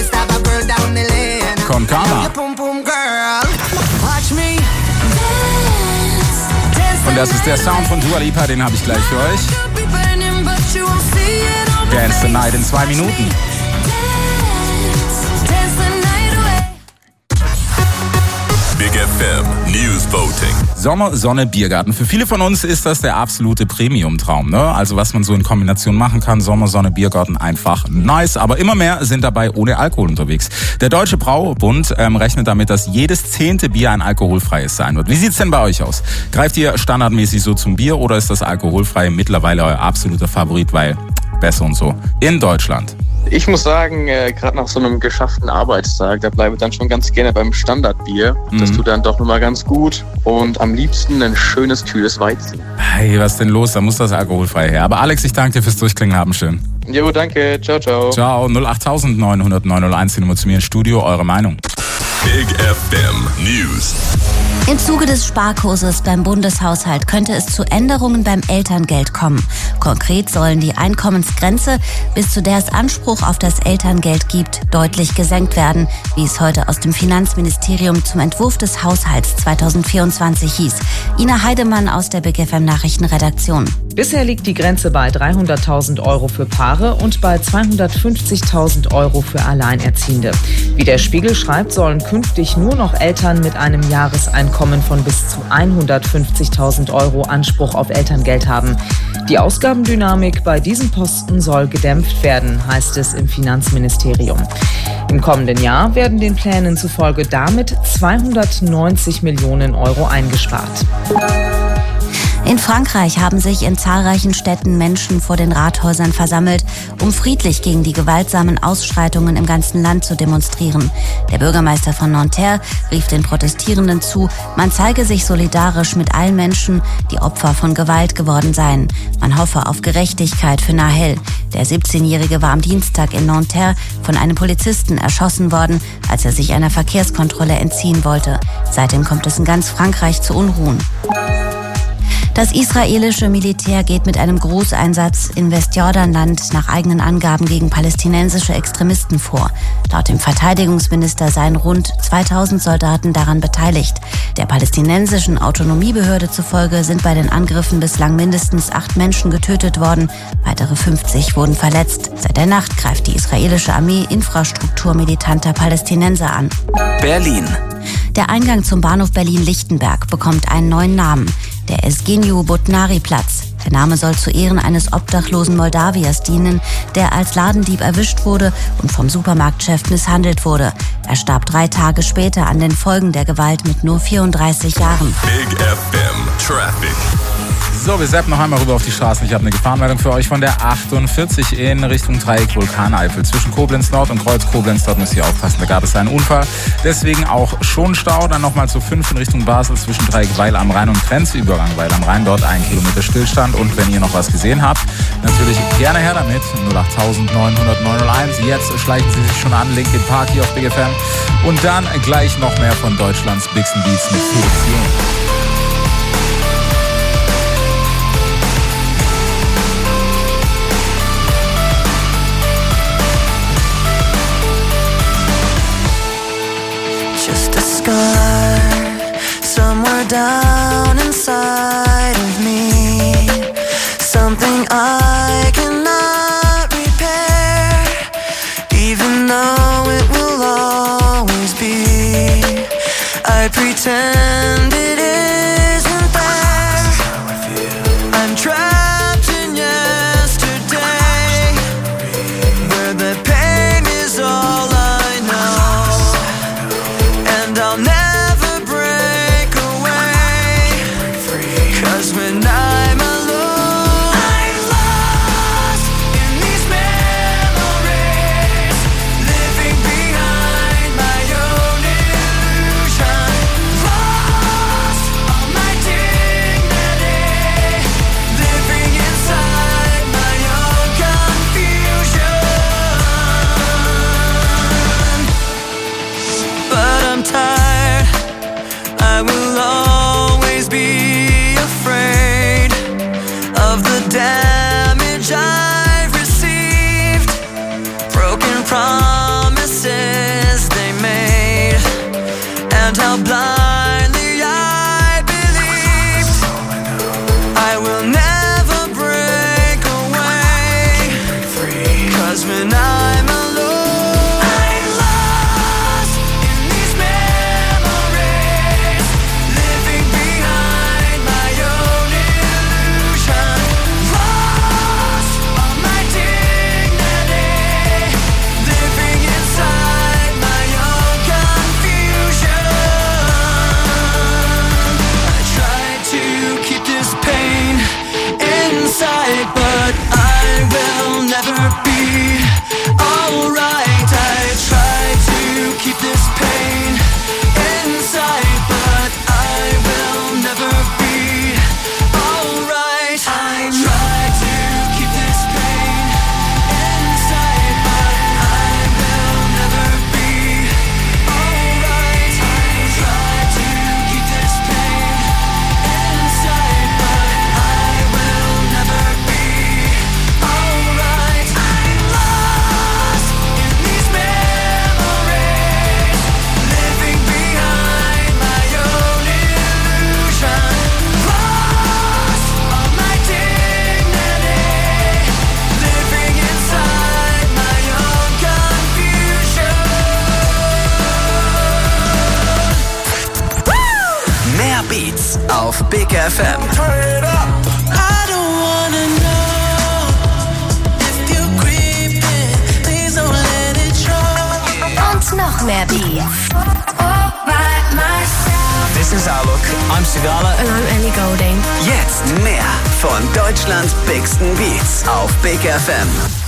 Con Calma. Und das ist der Sound von Dua Lipa, den habe ich gleich für euch. Dance the Night in 2 Minuten. Big FM News Voting. Sommer, Sonne, Biergarten. Für viele von uns ist das der absolute Premium-Traum, ne? Also was man so in Kombination machen kann, Sommer, Sonne, Biergarten, einfach nice. Aber immer mehr sind dabei ohne Alkohol unterwegs. Der Deutsche Braubund rechnet damit, dass jedes 10. Bier ein alkoholfreies sein wird. Wie sieht's denn bei euch aus? Greift ihr standardmäßig so zum Bier oder ist das alkoholfreie mittlerweile euer absoluter Favorit, weil besser und so? In Deutschland. Ich muss sagen, gerade nach so einem geschafften Arbeitstag, da bleibe ich dann schon ganz gerne beim Standardbier. Das tut dann doch nochmal ganz gut. Und am liebsten ein schönes, kühles Weizen. Hey, was ist denn los? Da muss das alkoholfrei her. Aber Alex, ich danke dir fürs Durchklingen haben. Schön. Jo, danke. Ciao, ciao. Ciao. 08900 901 die Nummer zu mir ins Studio. Eure Meinung. Big FM News. Im Zuge des Sparkurses beim Bundeshaushalt könnte es zu Änderungen beim Elterngeld kommen. Konkret sollen die Einkommensgrenze, bis zu der es Anspruch auf das Elterngeld gibt, deutlich gesenkt werden, wie es heute aus dem Finanzministerium zum Entwurf des Haushalts 2024 hieß. Ina Heidemann aus der Big FM Nachrichtenredaktion. Bisher liegt die Grenze bei 300.000 Euro für Paare und bei 250.000 Euro für Alleinerziehende. Wie der Spiegel schreibt, sollen künftig nur noch Eltern mit einem Jahreseinkommen von bis zu 150.000 Euro Anspruch auf Elterngeld haben. Die Ausgabendynamik bei diesen Posten soll gedämpft werden, heißt es im Finanzministerium. Im kommenden Jahr werden den Plänen zufolge damit 290 Millionen Euro eingespart. In Frankreich haben sich in zahlreichen Städten Menschen vor den Rathäusern versammelt, um friedlich gegen die gewaltsamen Ausschreitungen im ganzen Land zu demonstrieren. Der Bürgermeister von Nanterre rief den Protestierenden zu, man zeige sich solidarisch mit allen Menschen, die Opfer von Gewalt geworden seien. Man hoffe auf Gerechtigkeit für Nahel. Der 17-Jährige war am Dienstag in Nanterre von einem Polizisten erschossen worden, als er sich einer Verkehrskontrolle entziehen wollte. Seitdem kommt es in ganz Frankreich zu Unruhen. Das israelische Militär geht mit einem Großeinsatz in Westjordanland nach eigenen Angaben gegen palästinensische Extremisten vor. Laut dem Verteidigungsminister seien rund 2000 Soldaten daran beteiligt. Der palästinensischen Autonomiebehörde zufolge sind bei den Angriffen bislang mindestens 8 Menschen getötet worden. Weitere 50 wurden verletzt. Seit der Nacht greift die israelische Armee Infrastruktur militanter Palästinenser an. Berlin. Der Eingang zum Bahnhof Berlin-Lichtenberg bekommt einen neuen Namen. Der Evgeniu Botnari-Platz. Der Name soll zu Ehren eines obdachlosen Moldawiers dienen, der als Ladendieb erwischt wurde und vom Supermarktchef misshandelt wurde. Er starb 3 Tage später an den Folgen der Gewalt mit nur 34 Jahren. Big FM Traffic. So, wir zappen noch einmal rüber auf die Straßen. Ich habe eine Gefahrenmeldung für euch von der 48 in Richtung Dreieck Vulkaneifel. Zwischen Koblenz Nord und Kreuz Koblenz, dort müsst ihr aufpassen, da gab es einen Unfall. Deswegen auch schon Stau. Dann nochmal zu 5 in Richtung Basel zwischen Dreieck Weil am Rhein und Grenzübergang Weil am Rhein. Dort 1 Kilometer Stillstand. Und wenn ihr noch was gesehen habt, natürlich gerne her damit. 08900 901. Jetzt schleichen Sie sich schon an. Linkin Park hier auf Big FM. Und dann gleich noch mehr von Deutschlands Bigsten Beats mit Felix. Somewhere down inside of me, something I cannot repair, even though it will always be. I pretend it isn't there. I'm trapped in yesterday, where the pain is all I know, and I'll never auf Big FM. Und noch mehr Beats. This is Alok. I'm Sigala. And I'm Ellie Goulding. Jetzt mehr von Deutschlands bigsten Beats auf Big FM.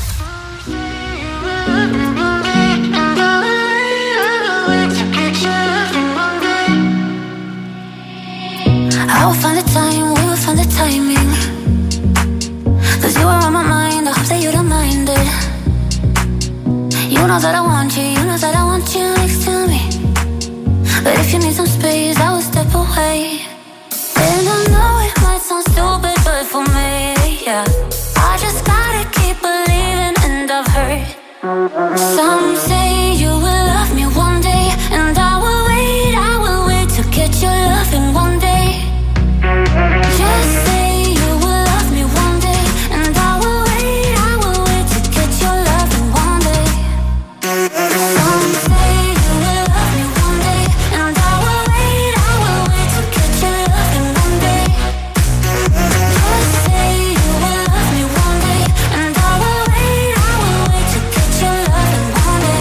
I will find the time, we will find the timing. 'Cause you are on my mind, I hope that you don't mind it. You know that I want you, you know that I want you next to me. But if you need some space, I will step away. And I know it might sound stupid, but for me, yeah, I just gotta keep believing, and I've heard some say you will love me one day, and I will wait to get your loving one day. Just say you will love me one day, and I will wait to get your loving one day. Some say you will love me one day, and I will wait to get your loving one day. Just say you will love me one day, and I will wait to get your loving one day.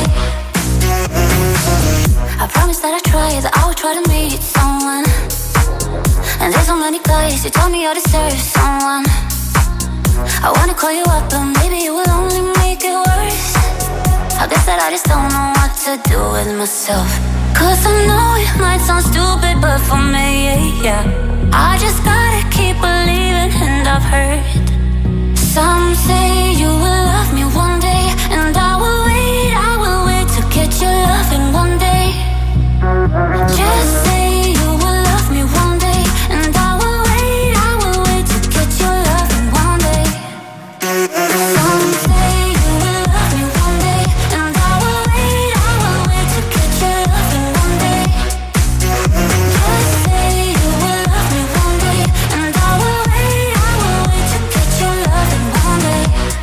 I promise that that I will try to meet someone. And there's so many guys who told me I deserve someone. I wanna call you up, but maybe it will only make it worse. I guess that I just don't know what to do with myself. 'Cause I know it might sound stupid, but for me, yeah, I just gotta keep believing, and I've heard some say you will love me one day, and I will wait to get your loving one day. Just say you will love me one day, and I will wait to get your loving one day. Some say you will love me one day, and I will wait to get your loving one day. Just say you will love me one day, and I will wait to get your loving one day.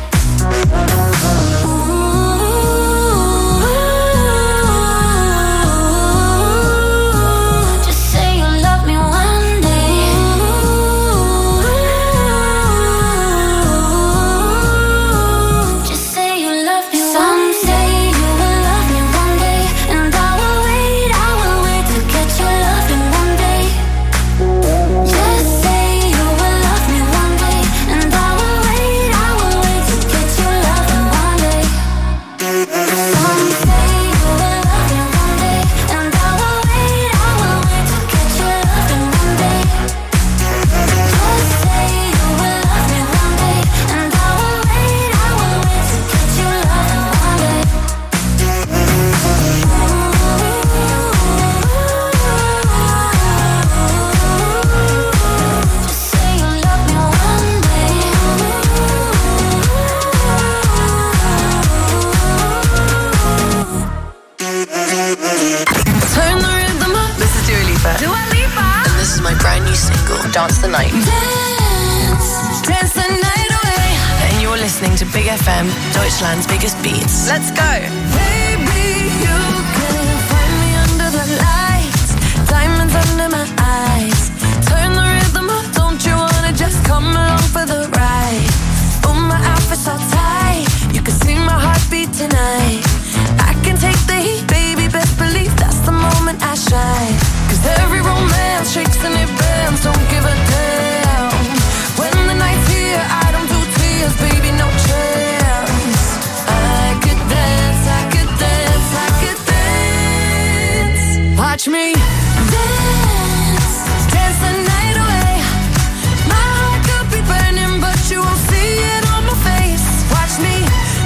Dance the Night. Dance the night away. And you're listening to Big FM, Deutschland's biggest beats. Let's go. Baby, you can find me under the lights, diamonds under my eyes. Turn the rhythm up, don't you wanna just come along for the ride? Oh, my outfit's all tight, you can see my heartbeat tonight. I can take the heat, baby, best believe that's the moment I shine. 'Cause every romance shakes and it bends, don't give a damn. When the night's here, I don't do tears, baby, no chance. I could dance, I could dance, I could dance. Watch me dance, dance the night away. My heart could be burning, but you won't see it on my face. Watch me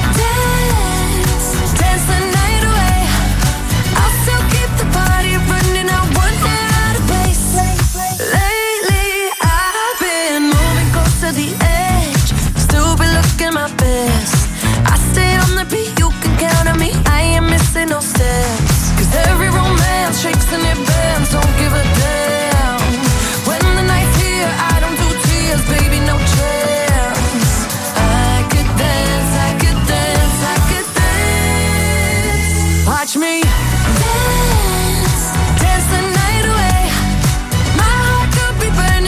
dance, dance the night away. I'll still keep the party running, I won't get out of place. Lately I've been moving close to the edge, still be looking my best. I stay on the beat, you can count on me, I ain't missing no steps. 'Cause every romance shakes and it bends, don't give a damn. When the night's here, I don't do tears, baby, no chance. I could dance, I could dance, I could dance. Watch me dance, dance the night away. My heart could be burning,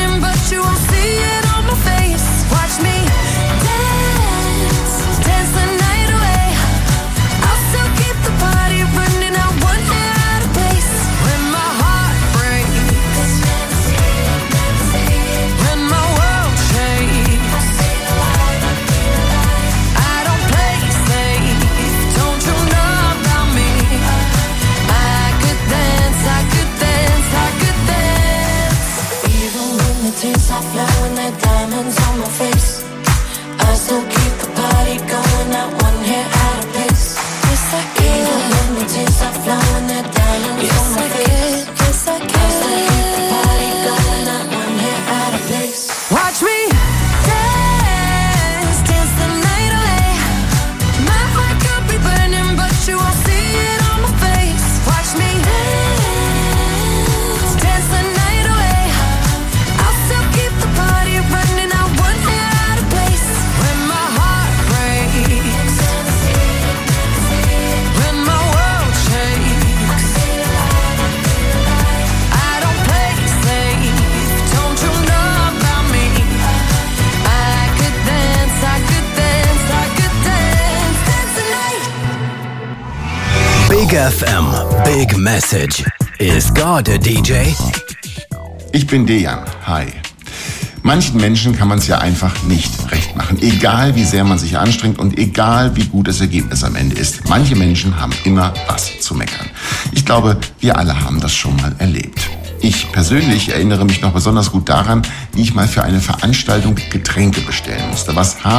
Big FM, Big Message. Is God a DJ? Ich bin Dejan. Hi. Manchen Menschen kann man es ja einfach nicht recht machen. Egal wie sehr man sich anstrengt und egal wie gut das Ergebnis am Ende ist. Manche Menschen haben immer was zu meckern. Ich glaube, wir alle haben das schon mal erlebt. Ich persönlich erinnere mich noch besonders gut daran, wie ich mal für eine Veranstaltung Getränke bestellen musste. Was